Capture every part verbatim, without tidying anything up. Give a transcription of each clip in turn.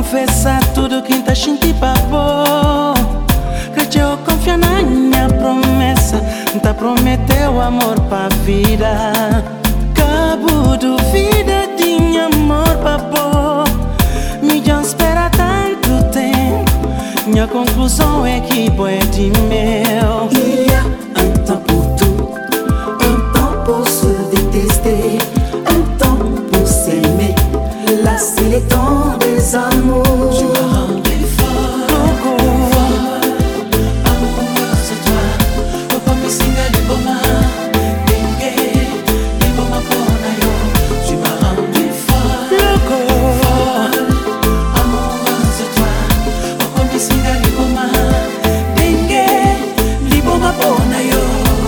confessar tudo que tá sentindo pra bom. Cresceu confia na minha promessa, tá prometeu amor pra vida. Cabo duvida de amor pra bom. Me já espera tanto tempo, minha conclusão é que pode meu. Yeah, então por tu, então posso detester, então posso aimer. Là c'est le temps des amours. Tu m'as rendu folle, amour c'est toi. Opa me singa liboma, dengue, liboma pona yo. Tu m'as rendu folle, folle, amour c'est toi. Opa me singa liboma, dengue, liboma pona yo.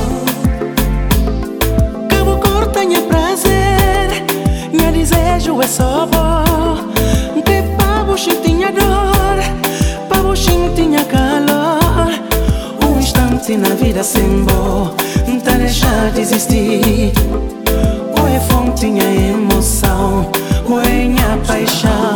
Cabo corta minha prazer, minha desejo é só bom. Tinha dor, para você tinha calor. Um instante na vida sem bom, não tá deixar de existir. O é fonte, tinha emoção, o é minha paixão.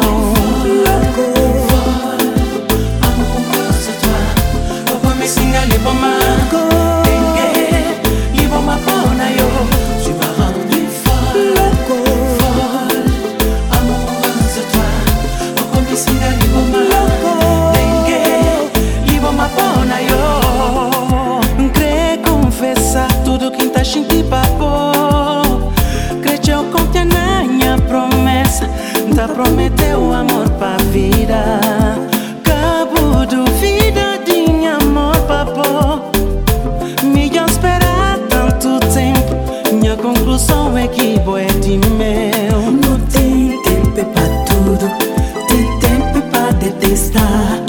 Amor, c'est toi. Opa me singa liboma, dengue, liboma pona yo. Tu m'as rendu folle, folle. Amor, c'est toi. Singa liboma, dengue, liboma pona yo. Crê confessar tudo que tá sentindo pra pôr. Cresceu conta na minha promessa, tá prometeu amor pra vida. Cabo duvida de amor pra pôr. Me já esperar tanto tempo, minha conclusão é que boé de meu. Não tem tempo pra tudo, tem tempo pra detestar.